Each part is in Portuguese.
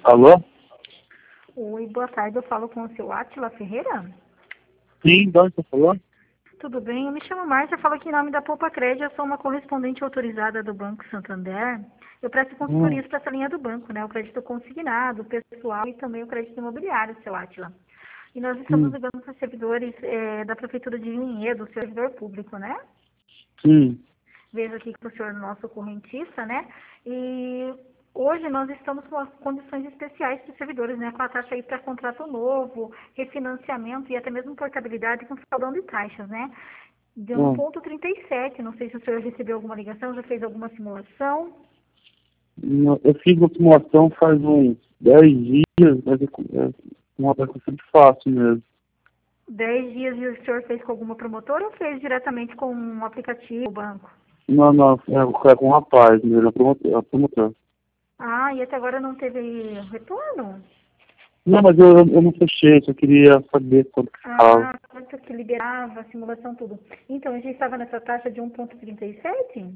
Alô? Oi, boa tarde. Eu falo com o seu Átila Ferreira? Sim, de onde você falou? Tudo bem? Eu me chamo Márcia, falo aqui em nome da Poupa Crédito. Eu sou uma correspondente autorizada do Banco Santander. Eu presto consultorias para essa linha do banco, né? O crédito consignado, o pessoal e também o crédito imobiliário, seu Átila. E nós estamos ligando para os servidores da Prefeitura de Vinhedo, servidor público, né? Sim. Vejo aqui que o senhor é nosso correntista, né? E hoje nós estamos com as condições especiais para os servidores, né? Com a taxa aí para contrato novo, refinanciamento e até mesmo portabilidade com saldão de taxas, né? De 1,37. Não sei se o senhor recebeu alguma ligação, já fez alguma simulação. Eu fiz uma simulação faz uns 10 dias, mas é uma coisa sempre fácil mesmo. 10 dias e o senhor fez com alguma promotora ou fez diretamente com um aplicativo, banco? Não, é com um rapaz, ele é promotor. Ah, e até agora não teve retorno? Não, mas eu não fechei, só queria saber quanto que estava. Ah, quanto que liberava, a simulação, tudo. Então, a gente estava nessa taxa de 1,37?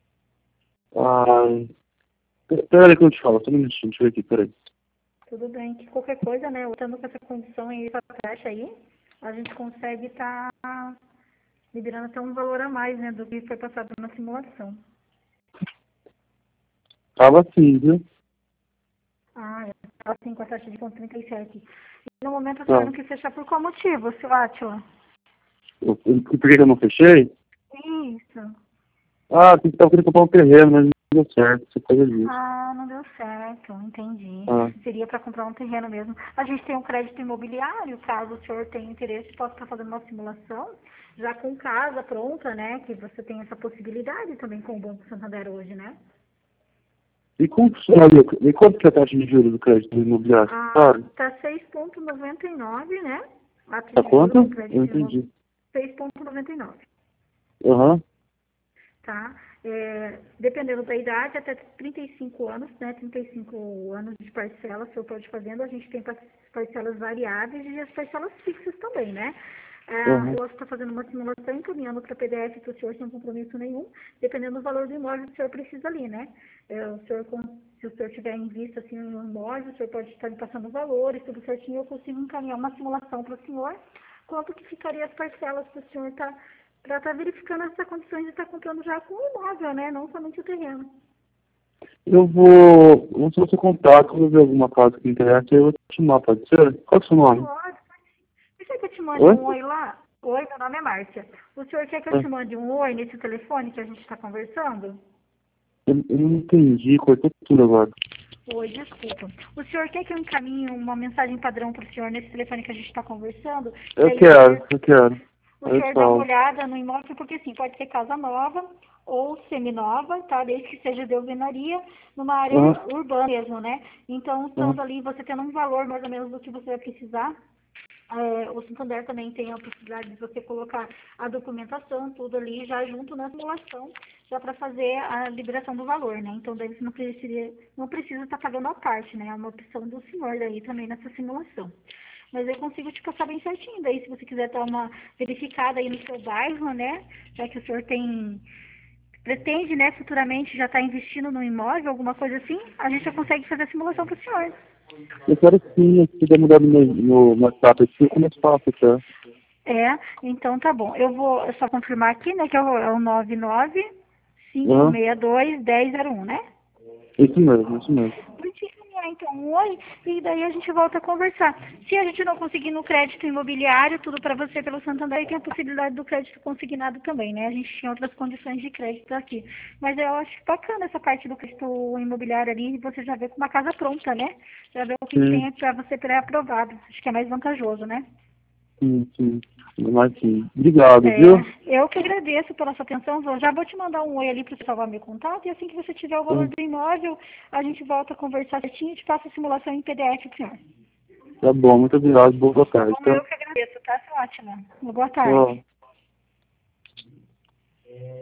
Ai, peraí que eu te falo, só um minutinho, deixa eu ver aqui, peraí. Tudo bem, que qualquer coisa, né, estando com essa condição aí, essa taxa aí, a gente consegue estar liberando até um valor a mais, né, do que foi passado na simulação. Tava assim, viu? Ah, assim, com a taxa de 1,37. E no momento o senhor Tá. não quis fechar por qual motivo, seu Átila? Por que eu não fechei? Isso. Ah, porque tava querendo comprar um terreno, mas não deu certo, você coisa disso. Ah, não deu certo, entendi. Ah, Seria para comprar um terreno mesmo. A gente tem um crédito imobiliário, caso o senhor tenha interesse, posso estar fazendo uma simulação, já com casa pronta, né? Que você tem essa possibilidade também com o Banco Santander hoje, né? e quanto que é a taxa de juros do crédito imobiliário? Ah, Sabe? tá 6,99, né? A taxa Tá de juros quanto? do Eu crédito imobiliário. entendi. 6,99. Aham. Tá? Dependendo da idade, até 35 anos, né? 35 anos de parcela, se eu estou te fazendo, a gente tem parcelas variáveis e as parcelas fixas também, né? Aham. Eu posso estar fazendo uma simulação, encaminhando para PDF para o senhor sem compromisso nenhum, dependendo do valor do imóvel que o senhor precisa ali, né? Se o senhor tiver em vista assim, um imóvel, o senhor pode estar me passando valores, tudo certinho, eu consigo encaminhar uma simulação para o senhor, quanto que ficaria as parcelas para o senhor estar para estar verificando essa condições de estar comprando já com o imóvel, né? Não somente o terreno. Vamos ver o seu contato, vou ver alguma casa que me interessa, eu vou te chamar, pode ser? Qual é o seu nome? Pode. Você quer que eu te mande Oi? um oi lá? Oi, meu nome é Márcia. O senhor quer que eu É, te mande um oi nesse telefone que a gente está conversando? eu não entendi, cortou tudo agora. Oi, desculpa. O senhor quer que eu encaminhe uma mensagem padrão para o senhor nesse telefone que a gente está conversando? E Eu aí quero, eu quero. o Aí eu senhor dá uma falo. olhada no imóvel, porque assim, pode ser casa nova ou seminova, tá? Desde que seja de alvenaria, numa área Aham, urbana mesmo, né? Então, aham, estando ali, você tendo um valor mais ou menos do que você vai precisar. O Santander também tem a possibilidade de você colocar a documentação, tudo ali, já junto na simulação, já para fazer a liberação do valor, né? Então, daí você não precisa estar pagando a parte, né? É uma opção do senhor daí também nessa simulação. Mas eu consigo te passar bem certinho. Daí, se você quiser dar uma verificada aí no seu bairro, né? Já que o senhor pretende, né, futuramente já estar investindo no imóvel, alguma coisa assim, a gente já consegue fazer a simulação para o senhor. eu quero sim, se puder mudar no WhatsApp aqui, como é que faço, tá? Então tá bom. Eu vou só confirmar aqui, né, que é o Aham, 99-562-1001, né? isso mesmo, isso mesmo. Vou te encaminhar então um oi e daí a gente volta a conversar. Se a gente não conseguir no crédito imobiliário, tudo para você pelo Santander, tem a possibilidade do crédito consignado também, né? A gente tinha outras condições de crédito aqui. Mas eu acho bacana essa parte do crédito imobiliário ali, e você já vê com uma casa pronta, né? Já vê o que Sim, tem para você pré-aprovado. Acho que é mais vantajoso, né? sim. Mas sim. Obrigado, viu? Eu que agradeço pela sua atenção. Já vou te mandar um oi ali para você salvar meu contato. E assim que você tiver o valor Tá, do imóvel, a gente volta a conversar certinho e te passa a simulação em PDF, senhor. tá bom, muito obrigado, boa tarde, Bom, tá? eu que agradeço, tá? Ótima. Boa tarde. Tchau.